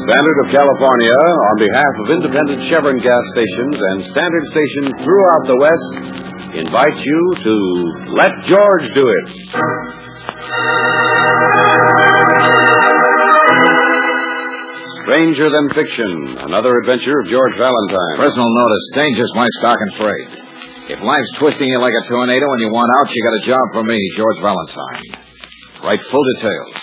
Standard of California, on behalf of independent Chevron gas stations and standard stations throughout the West, invites you to Let George Do It. Stranger Than Fiction, another adventure of George Valentine. Personal notice, danger's my stock and trade. If life's twisting you like a tornado and you want out, you got a job for me, George Valentine. Write full details.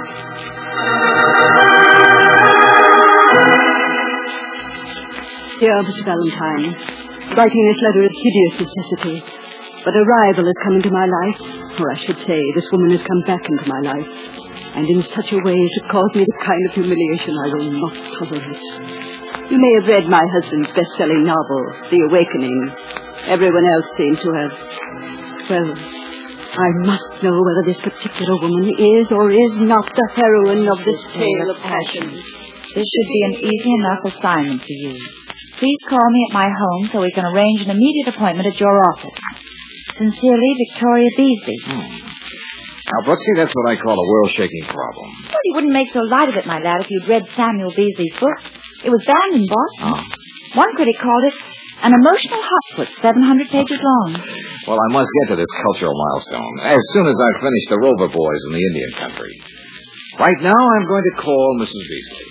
Dear Mr. Valentine, writing this letter is hideous necessity, but a rival has come into my life, or I should say, this woman has come back into my life, and in such a way as to cause me the kind of humiliation I will not tolerate. You may have read my husband's best-selling novel, The Awakening. Everyone else seemed to have. Well, I must know whether this particular woman is or is not the heroine of this tale of passion. This should be an easy enough assignment for you. Please call me at my home so we can arrange an immediate appointment at your office. Sincerely, Victoria Beasley. Now, Brooksy, that's what I call a world-shaking problem. Well, you wouldn't make so light of it, my lad, if you'd read Samuel Beasley's book. It was banned in Boston. Oh. One critic called it an emotional hotfoot, 700 pages long. Well, I must get to this cultural milestone as soon as I finish the Rover Boys in the Indian country. Right now, I'm going to call Mrs. Beasley.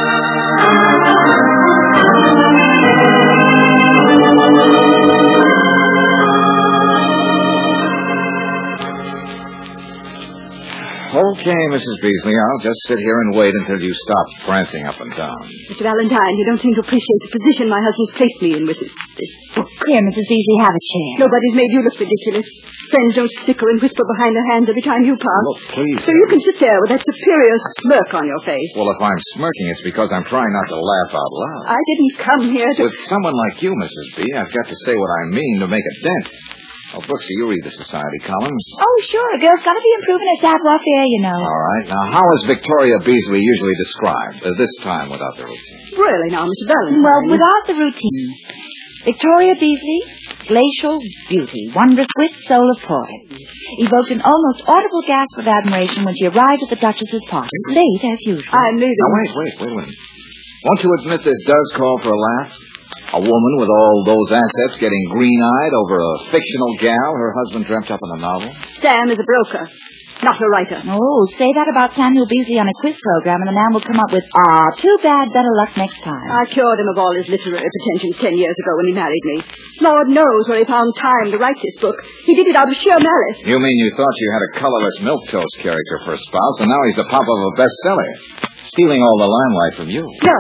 Okay, Mrs. Beasley, I'll just sit here and wait until you stop prancing up and down. Mr. Valentine, you don't seem to appreciate the position my husband's placed me in with this book. Here, Mrs. Beasley, have a chair. Nobody's made you look ridiculous. Friends don't snicker and whisper behind their hands every time you pass. Look, please. So you can sit there with that superior smirk on your face. Well, if I'm smirking, it's because I'm trying not to laugh out loud. I didn't come here to... With someone like you, Mrs. B, I've got to say what I mean to make a dent. Oh, Brooksy, you read the society columns. Oh, sure. A girl's got to be improving her savoir-faire, you know. All right. Now, how is Victoria Beasley usually described, this time without the routine? Really now, Mr. Valentine. Well, without the routine. Victoria Beasley, glacial beauty, wondrous wit, soul of poise. Evoked an almost audible gasp of admiration when she arrived at the Duchess's party, late as usual. I'm leaving. Now, wait a minute. Won't you admit this does call for a laugh? A woman with all those assets getting green-eyed over a fictional gal her husband dreamt up in a novel? Sam is a broker, not a writer. Oh, say that about Samuel Beasley on a quiz program and the man will come up with, too bad, better luck next time. I cured him of all his literary pretensions 10 years ago when he married me. Lord knows where he found time to write this book. He did it out of sheer malice. You mean you thought you had a colorless milquetoast character for a spouse, and now he's the pop of a bestseller, stealing all the limelight from you? No.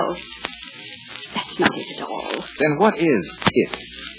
That's not it at all. Then what is it?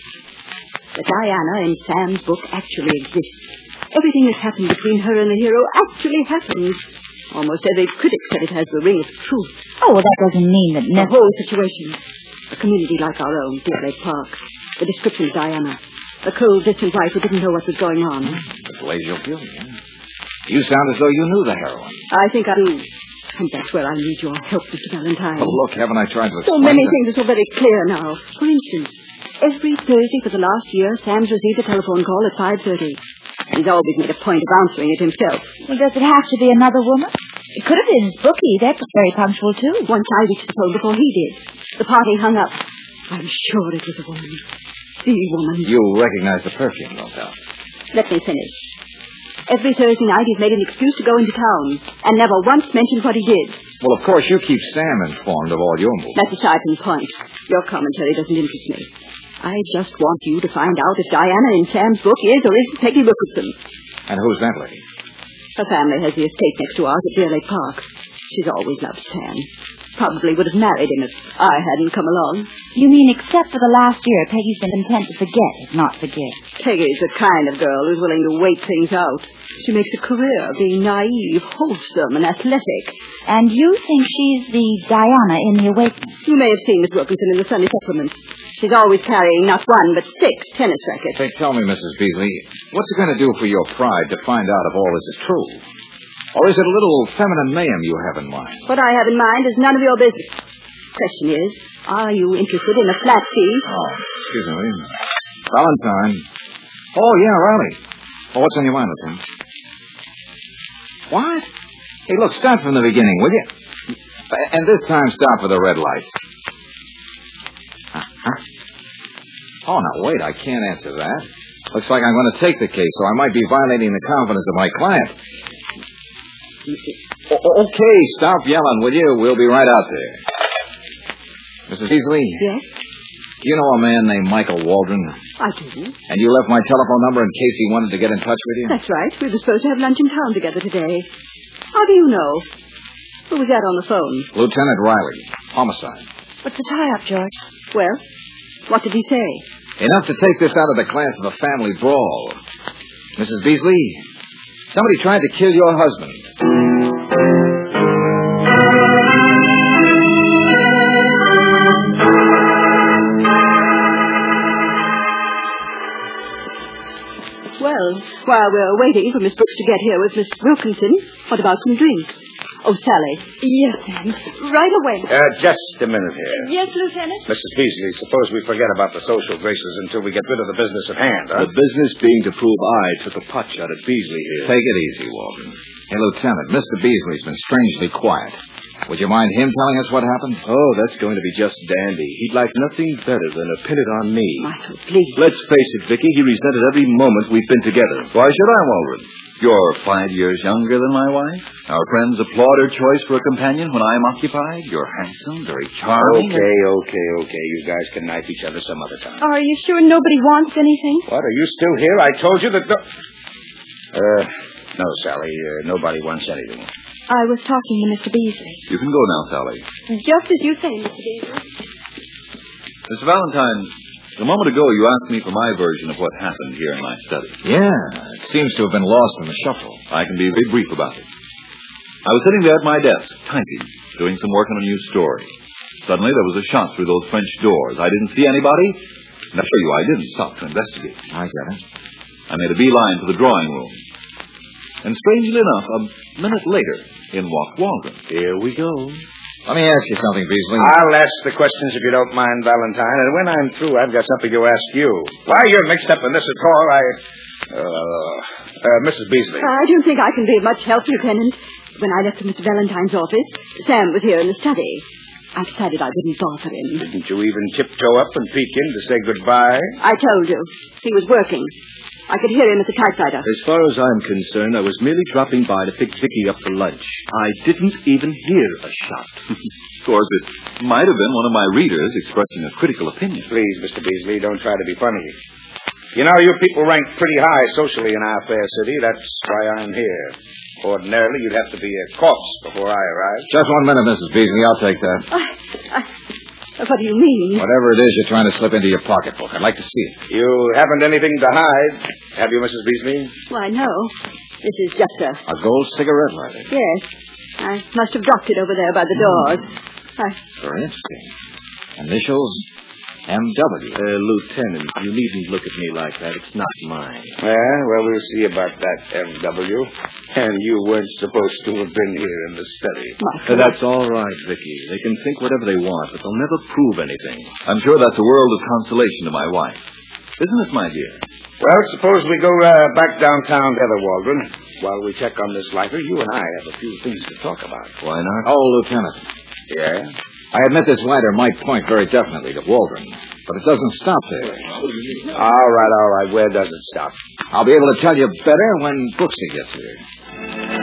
The Diana in Sam's book actually exists. Everything that's happened between her and the hero actually happened. Almost every critic said it has the ring of truth. Oh, well, that doesn't mean that The whole situation. A community like our own, Deer Lake Park. The description of Diana. A cold, distant wife who didn't know what was going on. The glacial beauty, huh? You sound as though you knew the heroine. I think I do. And that's where I need your help, Mr. Valentine. Oh, look, haven't I tried to So explain many that? things are so very clear now. For instance, every Thursday for the last year, Sam's received a telephone call at 5:30. He's always made a point of answering it himself. Well, does it have to be another woman? It could have been his bookie. They're very punctual, too. Once I reached the phone before he did. The party hung up. I'm sure it was a woman. The woman. You recognize the perfume, no doubt. Let me finish. Every Thursday night he's made an excuse to go into town and never once mentioned what he did. Well, of course, you keep Sam informed of all your moves. That's aside from the point. Your commentary doesn't interest me. I just want you to find out if Diana in Sam's book is or isn't Peggy Wilkerson. And who's that lady? Her family has the estate next to ours at Deer Lake Park. She's always loved Sam. Probably would have married him if I hadn't come along. You mean except for the last year, Peggy's been content to forget, if not forgive. Peggy's the kind of girl who's willing to wait things out. She makes a career of being naive, wholesome, and athletic. And you think she's the Diana in The Awakening? You may have seen Miss Wilkinson in the Sunday supplements. She's always carrying not one, but 6 tennis rackets. Say, tell me, Mrs. Beasley, what's it going to do for your pride to find out if all this is true? Or is it a little feminine mayhem you have in mind? What I have in mind is none of your business. Question is, are you interested in a flat fee? Oh, excuse me. Valentine. Oh, yeah, Riley. Oh, what's on your mind, Lieutenant? What? Hey, look, start from the beginning, will you? And this time, stop for the red lights. Uh-huh. Oh, now, wait, I can't answer that. Looks like I'm going to take the case, so I might be violating the confidence of my client. Okay, stop yelling, will you? We'll be right out there. Mrs. Beasley? Yes? Do you know a man named Michael Waldron? I do. And you left my telephone number in case he wanted to get in touch with you? That's right. We were supposed to have lunch in town together today. How do you know? Who was that on the phone? Lieutenant Riley. Homicide. What's the tie-up, George? Well, what did he say? Enough to take this out of the class of a family brawl. Mrs. Beasley, somebody tried to kill your husband. Well, while we're waiting for Miss Brooks to get here with Miss Wilkinson, what about some drinks? Oh, Sally. Yes, ma'am. Right away. Just a minute here. Yes, Lieutenant? Mrs. Beasley, suppose we forget about the social graces until we get rid of the business at hand, huh? The business being to prove I took a pot shot at Beasley here. Take it easy, Waldron. Hey, Lieutenant, Mr. Beasley's been strangely quiet. Would you mind him telling us what happened? Oh, that's going to be just dandy. He'd like nothing better than to pin it on me. Michael, please. Let's face it, Vicky, he resented every moment we've been together. Why should I, Waldron? You're 5 years younger than my wife. Our friends applaud her choice for a companion when I'm occupied. You're handsome, very charming. Okay. You guys can knife each other some other time. Are you sure nobody wants anything? What, are you still here? I told you that... No, Sally, nobody wants anything. I was talking to Mr. Beasley. You can go now, Sally. Just as you say, Mr. Beasley. Mr. Valentine, a moment ago you asked me for my version of what happened here in my study. Yeah, it seems to have been lost in the shuffle. I can be very brief about it. I was sitting there at my desk, typing, doing some work on a new story. Suddenly there was a shot through those French doors. I didn't see anybody, and I assure you I didn't stop to investigate. I get it. I made a beeline for the drawing room. And strangely enough, a minute later, in walked Waldron. Here we go. Let me ask you something, Beasley. I'll ask the questions if you don't mind, Valentine. And when I'm through, I've got something to ask you. Why you're mixed up in this at all, Mrs. Beasley. I don't think I can be of much help, Lieutenant. When I left Mr. Valentine's office, Sam was here in the study. I decided I wouldn't bother him. Didn't you even tiptoe up and peek in to say goodbye? I told you. He was working. I could hear him at the typewriter. As far as I'm concerned, I was merely dropping by to pick Vicky up for lunch. I didn't even hear a shot. Of course, it might have been one of my readers expressing a critical opinion. Please, Mr. Beasley, don't try to be funny. You know, you people rank pretty high socially in our fair city. That's why I'm here. Ordinarily, you'd have to be a corpse before I arrive. Just 1 minute, Mrs. Beasley. I'll take that. What do you mean? Whatever it is you're trying to slip into your pocketbook, I'd like to see it. You haven't anything to hide, have you, Mrs. Beasley? Why, no. This is just A gold cigarette lighter. Yes. I must have dropped it over there by the doors. Very interesting. Initials M.W. Lieutenant, you needn't look at me like that. It's not mine. Yeah, well, we'll see about that, M.W. And you weren't supposed to have been here in the study. That's all right, Vicky. They can think whatever they want, but they'll never prove anything. I'm sure that's a world of consolation to my wife. Isn't it, my dear? Well, suppose we go back downtown together, Waldron. While we check on this lighter, you and I have a few things to talk about. Why not? Oh, Lieutenant. Yeah? I admit this lighter might point very definitely to Waldron, but it doesn't stop there. All right. Where does it stop? I'll be able to tell you better when Brooksy gets here.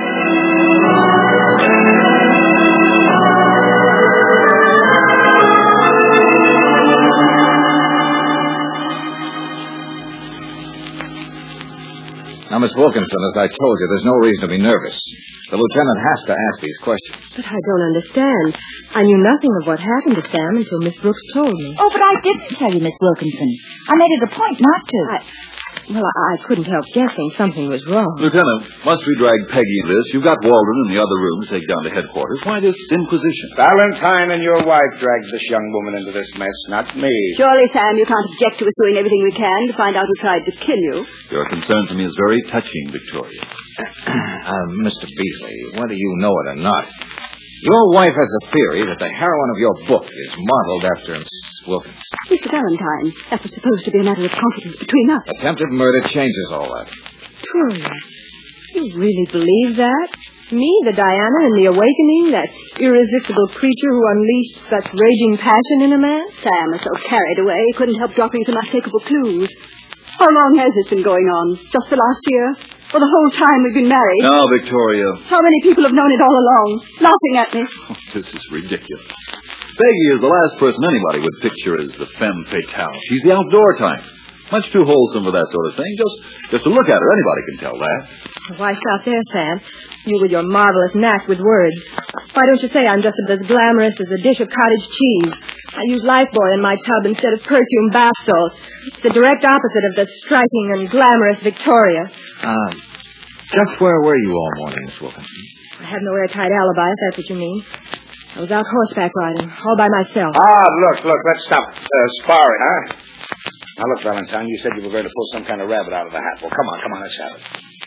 Now, Miss Wilkinson, as I told you, there's no reason to be nervous. The lieutenant has to ask these questions. But I don't understand. I knew nothing of what happened to Sam until Miss Brooks told me. Oh, but I didn't tell you, Miss Wilkinson. I made it a point not to. I couldn't help guessing something was wrong. Lieutenant, once we drag Peggy into this, you've got Waldron in the other room to take down to headquarters. Why this inquisition? Valentine and your wife dragged this young woman into this mess, not me. Surely, Sam, you can't object to us doing everything we can to find out who tried to kill you. Your concern for me is very touching, Victoria. Mr. Beasley, whether you know it or not, your wife has a theory that the heroine of your book is modeled after Miss Wilkins. Mr. Valentine, that was supposed to be a matter of confidence between us. Attempted murder changes all that. Victoria, you really believe that? Me, the Diana in The Awakening, that irresistible creature who unleashed such raging passion in a man? Sam was so carried away, he couldn't help dropping some unmistakable clues. How long has this been going on? Just the last year? Or the whole time we've been married? Now, Victoria. How many people have known it all along, laughing at me? Oh, this is ridiculous. Peggy is the last person anybody would picture as the femme fatale. She's the outdoor type. Much too wholesome for that sort of thing. Just to look at her, anybody can tell that. Why stop there, Sam? You with your marvelous knack with words. Why don't you say I'm just as glamorous as a dish of cottage cheese? I use Lifebuoy in my tub instead of perfume bath salts. It's the direct opposite of the striking and glamorous Victoria. Just where were you all morning, Miss Wilkinson? I have no airtight alibi, if that's what you mean. I was out horseback riding, all by myself. Look, let's stop sparring, huh? Now, look, Valentine, you said you were going to pull some kind of rabbit out of the hat. Well, come on, let's have it.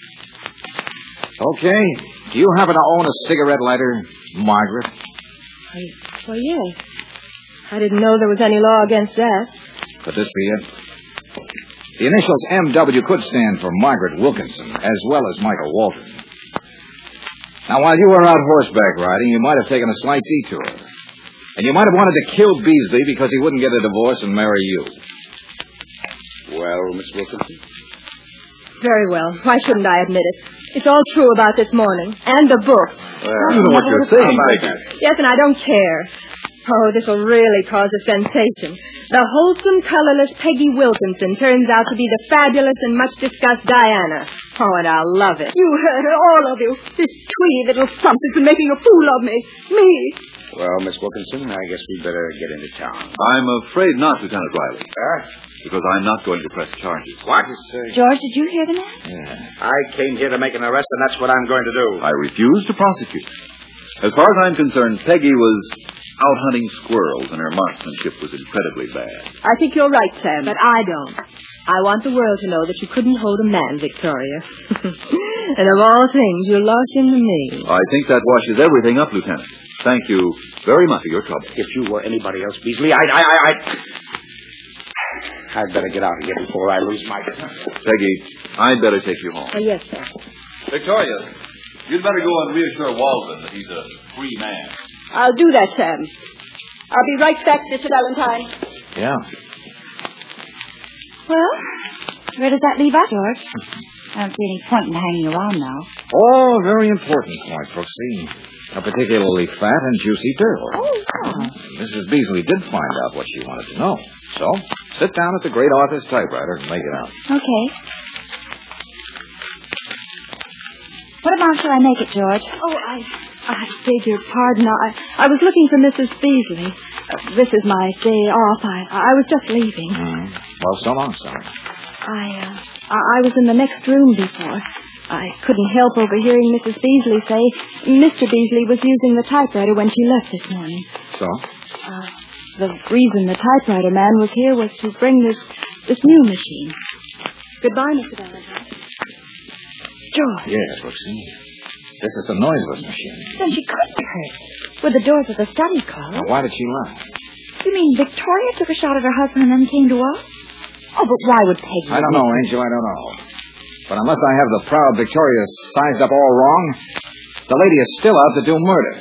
Okay. Do you happen to own a cigarette lighter, Margaret? Well, yes. I didn't know there was any law against that. Could this be it? The initials M.W. could stand for Margaret Wilkinson, as well as Michael Walton. Now, while you were out horseback riding, you might have taken a slight detour. And you might have wanted to kill Beasley because he wouldn't get a divorce and marry you. Well, Miss Wilkinson? Very well. Why shouldn't I admit it? It's all true about this morning. And the book. Well, you know what you're saying, Peggy. Yes, and I don't care. Oh, this will really cause a sensation. The wholesome, colorless Peggy Wilkinson turns out to be the fabulous and much-discussed Diana. Oh, and I'll love it. You heard it, all of you. This twee little frump has been making a fool of me. Me. Well, Miss Wilkinson, I guess we'd better get into town. I'm afraid not, Lieutenant Riley. Huh? Because I'm not going to press charges. What? George, did you hear the man? Yeah. I came here to make an arrest, and that's what I'm going to do. I refuse to prosecute. As far as I'm concerned, Peggy was out hunting squirrels, and her marksmanship was incredibly bad. I think you're right, Sam. But I don't. I want the world to know that you couldn't hold a man, Victoria. And of all things, you lost him to me. I think that washes everything up, Lieutenant. Thank you very much for your trouble. If you were anybody else, Beasley, I'd better get out of here before I lose my... Peggy, I'd better take you home. Yes, sir. Victoria, you'd better go and reassure Walden that he's a free man. I'll do that, Sam. I'll be right back, Mr. Valentine. Yeah. Well, where does that leave us, George? I don't see any point in hanging around now. Oh, very important point, Brooksy. A particularly fat and juicy girl. Oh. Mrs. Beasley did find out what she wanted to know. So, sit down at the great author's typewriter and make it out. Okay. What amount shall I make it, George? Oh, I beg your pardon. I was looking for Mrs. Beasley. This is my day off. I was just leaving. Well, so long, son. I was in the next room before. I couldn't help overhearing Mrs. Beasley say Mr. Beasley was using the typewriter when she left this morning. So? The reason the typewriter man was here was to bring this new machine. Goodbye, Mr. Valentine. George. Yes, Brooksy. This is a noiseless machine. Then she couldn't have heard. With the doors of the study closed. Now, why did she lie? You mean Victoria took a shot at her husband and then came to us? Oh, but why would Peggy... I don't know, Angel, I don't know. But unless I have the proud Victoria sized up all wrong, the lady is still out to do murder.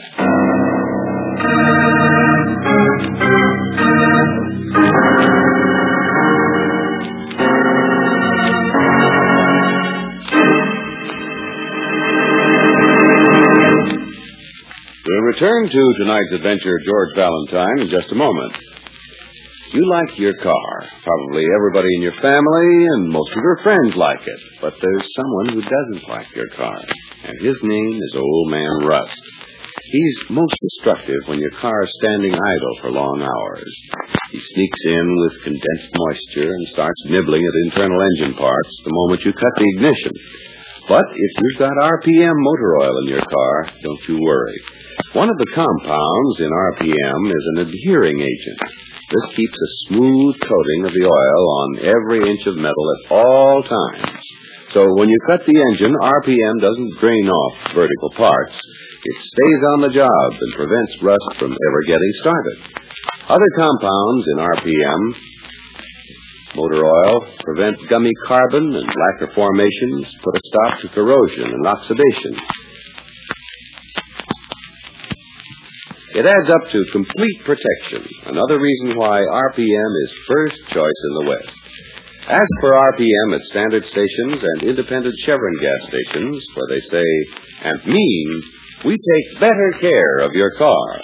We'll return to tonight's adventure of George Valentine in just a moment. You like your car. Probably everybody in your family and most of your friends like it. But there's someone who doesn't like your car. And his name is Old Man Rust. He's most destructive when your car is standing idle for long hours. He sneaks in with condensed moisture and starts nibbling at internal engine parts the moment you cut the ignition. But if you've got RPM motor oil in your car, don't you worry. One of the compounds in RPM is an adhering agent. This keeps a smooth coating of the oil on every inch of metal at all times. So when you cut the engine, RPM doesn't drain off vertical parts. It stays on the job and prevents rust from ever getting started. Other compounds in RPM, motor oil, prevent gummy carbon and lacquer formations, put a stop to corrosion and oxidation. It adds up to complete protection, another reason why RPM is first choice in the West. Ask for RPM at standard stations and independent Chevron gas stations, where they say and mean, we take better care of your car.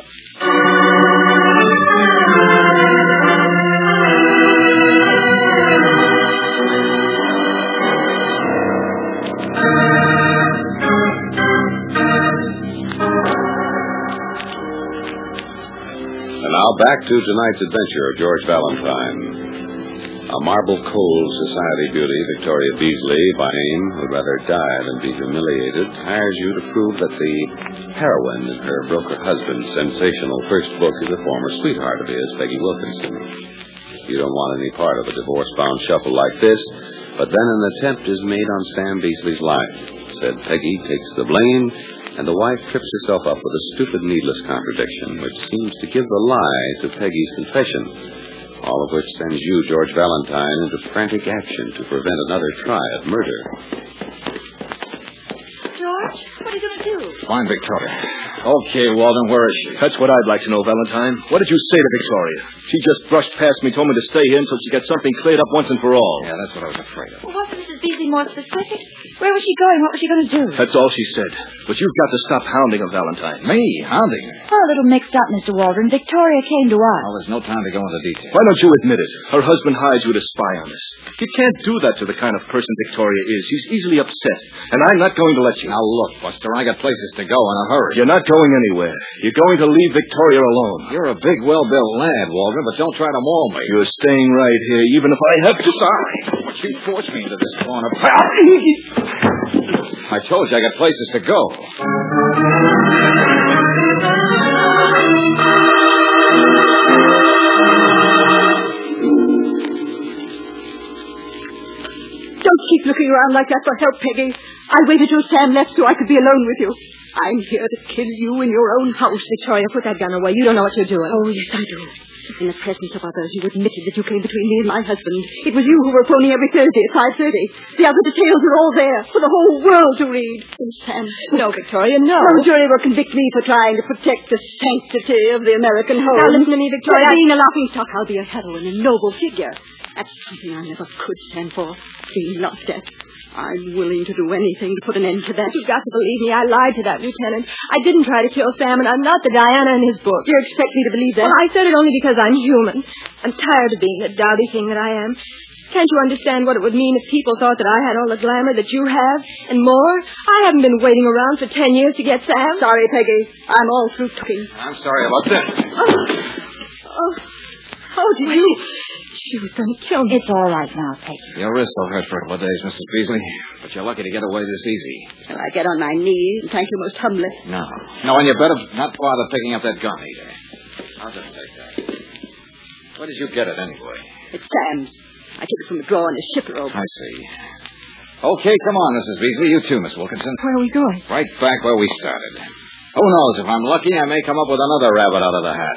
Now back to tonight's adventure of George Valentine. A marble cold society beauty, Victoria Beasley, by name, who'd rather die than be humiliated, hires you to prove that the heroine in her broker husband's sensational first book is a former sweetheart of his, Peggy Wilkinson. You don't want any part of a divorce-bound shuffle like this, but then an attempt is made on Sam Beasley's life. Said Peggy takes the blame, and the wife trips herself up with a stupid, needless contradiction, which seems to give the lie to Peggy's confession. All of which sends you, George Valentine, into frantic action to prevent another try at murder. George, what are you going to do? Find Victoria. Okay, Walden, where is she? That's what I'd like to know, Valentine. What did you say to Victoria? She just brushed past me, told me to stay here until she got something cleared up once and for all. Yeah, that's what I was afraid of. Well, wasn't Mrs. Beasley more specific? Where was she going? What was she going to do? That's all she said. But you've got to stop hounding her, Valentine. Me? Hounding her? We're a little mixed up, Mr. Waldron. Victoria came to us. Well, there's no time to go into detail. Why don't you admit it? Her husband hired you to spy on us. You can't do that to the kind of person Victoria is. She's easily upset, and I'm not going to let you. Now, look, Buster, I got places to go in a hurry. You're not going anywhere. You're going to leave Victoria alone. You're a big, well-built lad, Waldron, but don't try to maul me. You're staying right here, even if I have to die. But you forced me into this corner. I told you I got places to go. Don't keep looking around like that for help, Peggy. I waited till Sam left so I could be alone with you. I'm here to kill you in your own house. Victoria, put that gun away. You don't know what you're doing. Oh, yes, I do. In the presence of others, you admitted that you came between me and my husband. It was you who were phoning every Thursday at 5:30. The other details are all there for the whole world to read. And Sam... No, Victoria, no. No jury will convict me for trying to protect the sanctity of the American home. Now, listen to me, Victoria. For being a laughingstock, I'll be a heroine, a noble figure. That's something I never could stand for, being laughed at. I'm willing to do anything to put an end to that. You've got to believe me. I lied to that lieutenant. I didn't try to kill Sam, and I'm not the Diana in his book. You expect me to believe that? Well, I said it only because I'm human. I'm tired of being the dowdy thing that I am. Can't you understand what it would mean if people thought that I had all the glamour that you have, and more? I haven't been waiting around for 10 years to get Sam. Sorry, Peggy. I'm all through talking. I'm sorry about that. How did you... She was going to kill me. It's all right now, Peggy. Your wrist will hurt for a couple of days, Mrs. Beasley. But you're lucky to get away this easy. Shall I get on my knees and thank you most humbly? No. No, and you better not bother picking up that gun either. I'll just take that. Where did you get it, anyway? It's Sam's. I took it from the drawer in his shipper robe. I see. Okay, come on, Mrs. Beasley. You too, Miss Wilkinson. Where are we going? Right back where we started. Who knows? If I'm lucky, I may come up with another rabbit out of the hat.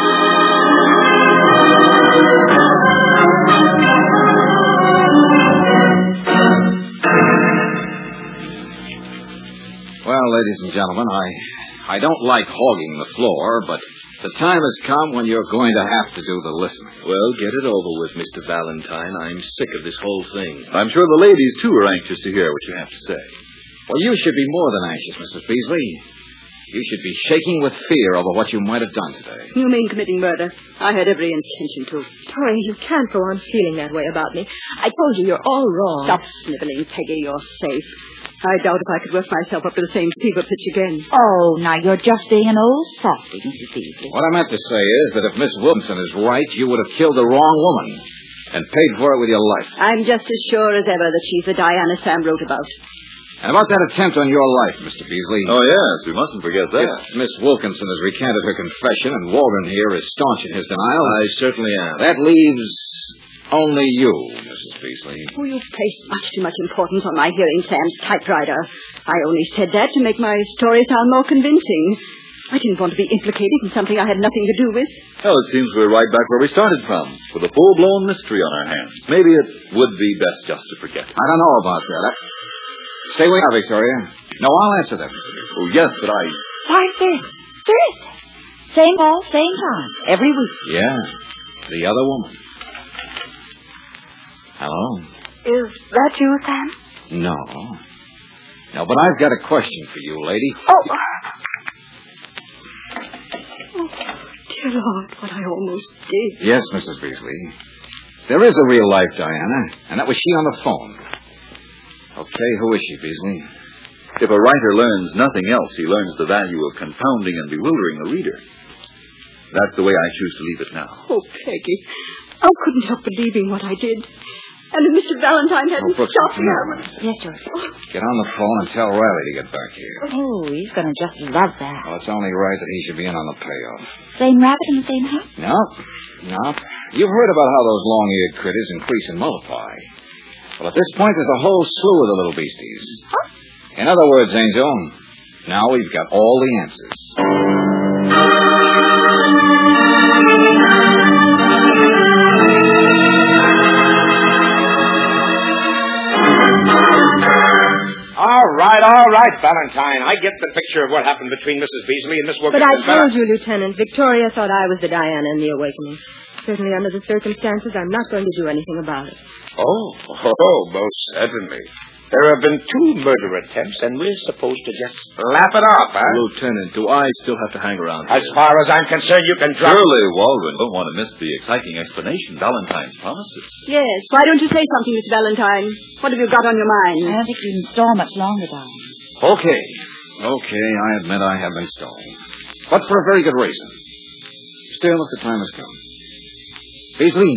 Well, ladies and gentlemen, I don't like hogging the floor, but the time has come when you're going to have to do the listening. Well, get it over with, Mr. Valentine. I'm sick of this whole thing. I'm sure the ladies, too, are anxious to hear what you have to say. Well, you should be more than anxious, Mrs. Beasley. You should be shaking with fear over what you might have done today. You mean committing murder? I had every intention to. Victoria, you can't go on feeling that way about me. I told you you're all wrong. Stop sniveling, Peggy. You're safe. I doubt if I could work myself up to the same fever pitch again. Oh, now you're just being an old softy, Mrs. Beasley. What I meant to say is that if Miss Wilkinson is right, you would have killed the wrong woman and paid for it with your life. I'm just as sure as ever that she's the Diana Sam wrote about. And about that attempt on your life, Mr. Beasley. Oh, yes, we mustn't forget that. If Miss Wilkinson has recanted her confession and Walden here is staunch in his denial. I certainly am. That leaves only you, Mrs. Beasley. Oh, you've placed much too much importance on my hearing Sam's typewriter. I only said that to make my story sound more convincing. I didn't want to be implicated in something I had nothing to do with. Well, it seems we're right back where we started from, with a full-blown mystery on our hands. Maybe it would be best just to forget it. I don't know about that. Stay where you are, Victoria. No, I'll answer that, Mr. Beasley. Oh, yes, but Why, Thursday. Same call, same time, every week. Yeah, the other woman. Hello? Is that you, Sam? No. No, but I've got a question for you, lady. Oh, dear Lord, what I almost did. Yes, Mrs. Beasley. There is a real life Diana, and that was she on the phone. Okay, who is she, Beasley? If a writer learns nothing else, he learns the value of confounding and bewildering the reader. That's the way I choose to leave it now. Oh, Peggy, I couldn't help believing what I did. And if Mr. Valentine hadn't Brooks, stopped me, I would... Yes, George. Get on the phone and tell Riley to get back here. Oh, he's going to just love that. Well, it's only right that he should be in on the payoff. Same rabbit in the same hat? No. You've heard about how those long-eared critters increase and multiply. Well, at this point, there's a whole slew of the little beasties. Huh? In other words, Angel, now we've got all the answers. All right, Valentine. I get the picture of what happened between Mrs. Beasley and Miss Wilkinson. But I told you, Lieutenant, Victoria thought I was the Diana in the awakening. Certainly under the circumstances, I'm not going to do anything about it. Oh, most certainly. There have been 2 murder attempts, and we're supposed to just laugh it off, huh? Lieutenant, do I still have to hang around here? As far as I'm concerned, you can drop... Surely, Waldron don't want to miss the exciting explanation Valentine's promises. Yes, why don't you say something, Miss Valentine? What have you got on your mind? I don't think you can stall much longer, darling. Okay, I admit I have been stalling. But for a very good reason. Still, if the time has come. Beasley,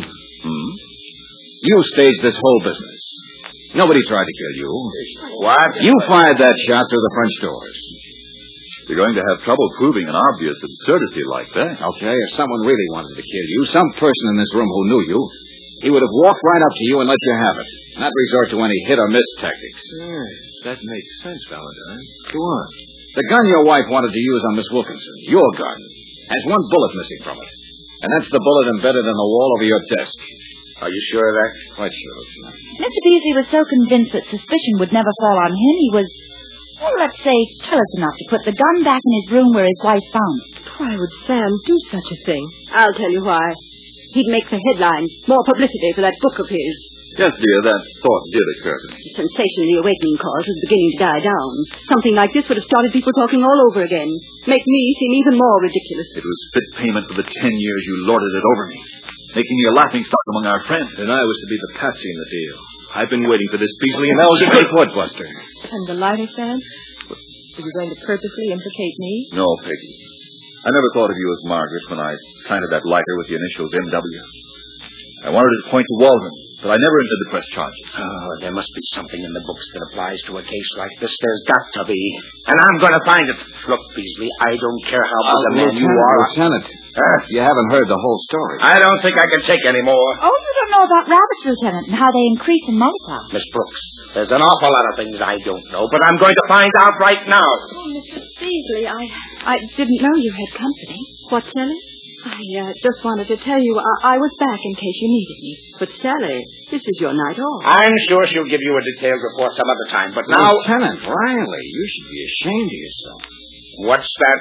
you staged this whole business. Nobody tried to kill you. What? You fired that shot through the French doors. You're going to have trouble proving an obvious absurdity like that. Okay, if someone really wanted to kill you, some person in this room who knew you, he would have walked right up to you and let you have it, not resort to any hit-or-miss tactics. That makes sense, Valentine. Go on. The gun your wife wanted to use on Miss Wilkinson, your gun, has 1 bullet missing from it. And that's the bullet embedded in the wall over your desk. Are you sure of that? Quite sure. Mr. Beasley was so convinced that suspicion would never fall on him, he was, well, let's say, careless enough to put the gun back in his room where his wife found it. Why would Sam do such a thing? I'll tell you why. He'd make the headlines, more publicity for that book of his. Yes, dear, that thought did occur to me. The sensation of the awakening cause was beginning to die down. Something like this would have started people talking all over again. Make me seem even more ridiculous. It was fit payment for the 10 years you lorded it over me, making me a laughingstock among our friends. And I was to be the patsy in the deal. I've been waiting for this, Beasley, and that was a good foot, Buster. And the lighter, Sam? Are you going to purposely implicate me? No, Peggy. I never thought of you as Margaret when I planted that lighter with the initials M.W. I wanted to point to Waldron, but I never intended to press charges. Oh, there must be something in the books that applies to a case like this. There's got to be. And I'm going to find it. Look, Beasley, I don't care how big a man you are. Lieutenant, you haven't heard the whole story. I don't think I can take any more. Oh, you don't know about rabbits, Lieutenant, and how they increase and multiply. Miss Brooks, there's an awful lot of things I don't know, but I'm going to find out right now. Oh, Mrs. Beasley, I didn't know you had company. What, Sally? I just wanted to tell you I was back in case you needed me. But, Sally, this is your night off. I'm sure she'll give you a detailed report some other time, but now... Lieutenant Riley, you should be ashamed of yourself. What's that?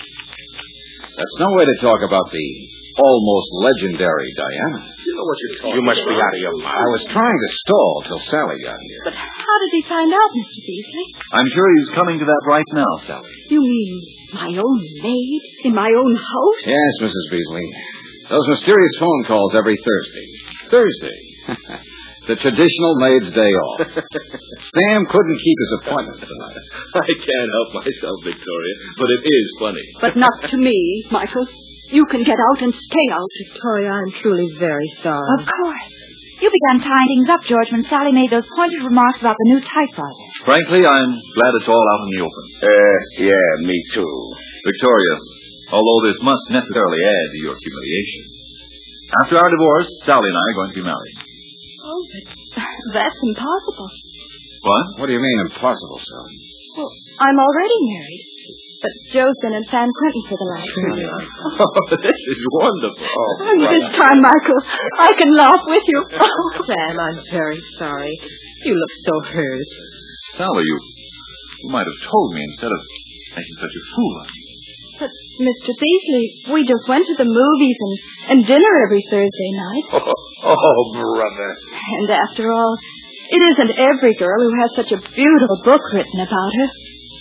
That's no way to talk about the almost legendary Diana. You know what you're talking about. You must be out of your mind. I was trying to stall till Sally got here. But how did he find out, Mr. Beasley? I'm sure he's coming to that right now, Sally. You mean my own maid in my own house? Yes, Mrs. Beasley. Those mysterious phone calls every Thursday. Thursday. The traditional maid's day off. Sam couldn't keep his appointment tonight. I can't help myself, Victoria, but it is funny. But not to me, Michael. You can get out and stay out. Victoria, I'm truly very sorry. Of course. You began tying things up, George, when Sally made those pointed remarks about the new typewriter. Frankly, I'm glad it's all out in the open. Yeah, me too. Victoria, although this must necessarily add to your humiliation, after our divorce, Sally and I are going to be married. Oh, that's impossible. What? What do you mean impossible, Sally? Well, I'm already married. But Joe's been in San Quentin for the last 2 years. Oh, this is wonderful. This time, Michael, I can laugh with you. Sam, I'm very sorry. You look so hurt. Sally, you might have told me instead of making such a fool of me. But Mr. Beasley, we just went to the movies and dinner every Thursday night. Oh, brother. And after all, it isn't every girl who has such a beautiful book written about her.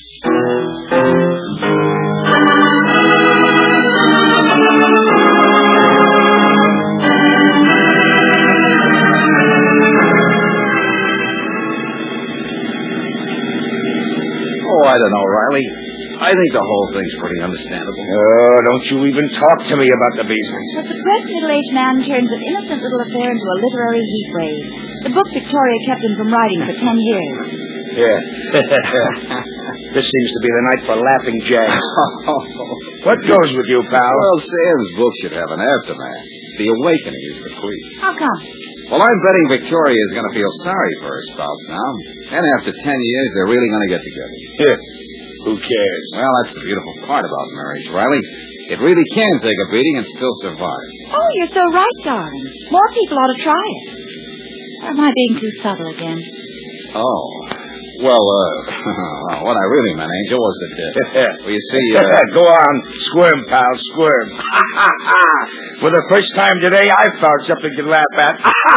Oh, I don't know, Riley. I think the whole thing's pretty understandable. Oh, don't you even talk to me about the Beasleys. But the present middle-aged man turns an innocent little affair into a literary heat wave. The book Victoria kept him from writing for 10 years. Yeah. This seems to be the night for laughing jacks. What goes with you, pal? Well, Sam's book should have an aftermath. The awakening is the key. How come? Well, I'm betting Victoria is going to feel sorry for her spouse now. And after 10 years, they're really going to get together. Yeah. Who cares? Well, that's the beautiful part about marriage, Riley. It really can take a beating and still survive. Oh, you're so right, darling. More people ought to try it. Or am I being too subtle again? Oh. Well, what I really meant, Angel, was that, well, you see... Go on. Squirm, pal, squirm. For the first time today, I found something to laugh at.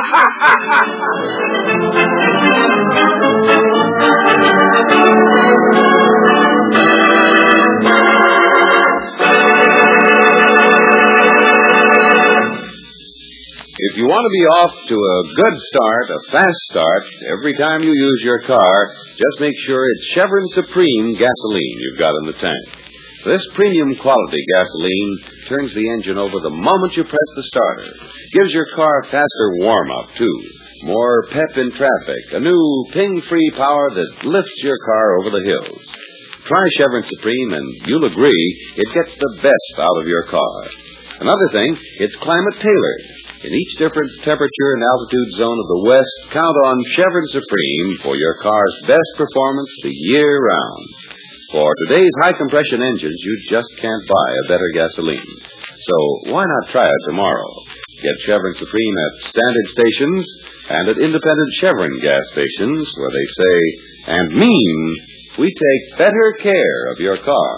If you want to be off to a good start, a fast start, every time you use your car, just make sure it's Chevron Supreme gasoline you've got in the tank. This premium quality gasoline turns the engine over the moment you press the starter. Gives your car faster warm-up, too. More pep in traffic. A new ping-free power that lifts your car over the hills. Try Chevron Supreme and you'll agree it gets the best out of your car. Another thing, it's climate-tailored. In each different temperature and altitude zone of the West, count on Chevron Supreme for your car's best performance the year round. For today's high-compression engines, you just can't buy a better gasoline. So why not try it tomorrow? Get Chevron Supreme at standard stations and at independent Chevron gas stations where they say and mean, we take better care of your car.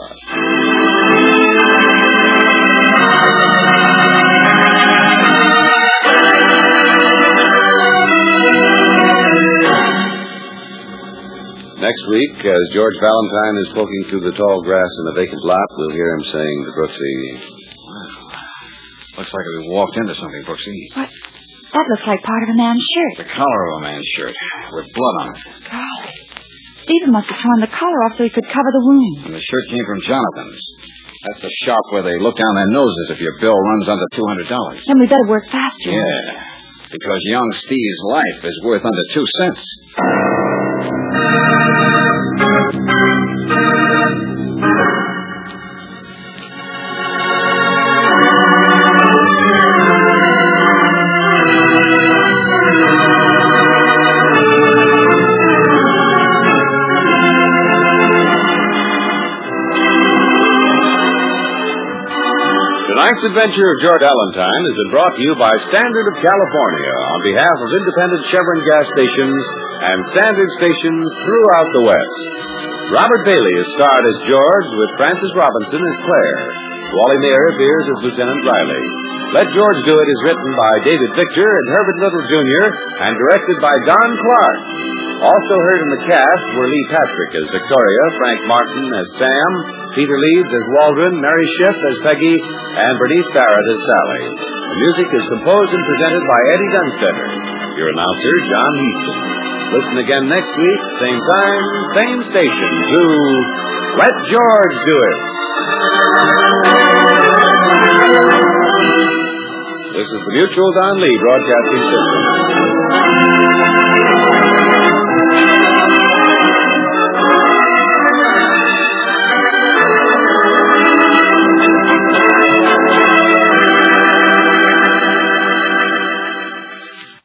Next week, as George Valentine is poking through the tall grass in a vacant lot, we'll hear him saying to Brooksy, Wow. Looks like we walked into something, Brooksy. What? That looks like part of a man's shirt. The collar of a man's shirt, with blood on it. Golly. Stephen must have torn the collar off so he could cover the wound. And the shirt came from Jonathan's. That's the shop where they look down their noses if your bill runs under $200. Then we better work faster. Yeah, because young Steve's life is worth under 2 cents. Tonight's adventure of George Valentine has been brought to you by Standard of California on behalf of independent Chevron gas stations and Standard stations throughout the West. Robert Bailey is starred as George with Frances Robinson as Claire. Wally Mayer appears as Lieutenant Riley. Let George Do It is written by David Victor and Herbert Little Jr. and directed by Don Clark. Also heard in the cast were Lee Patrick as Victoria, Frank Martin as Sam, Peter Leeds as Waldron, Mary Schiff as Peggy, and Bernice Barrett as Sally. The music is composed and presented by Eddie Dunstetter. Your announcer, John Heaston. Listen again next week, same time, same station, to Let George Do It. This is the Mutual Don Lee Broadcasting System.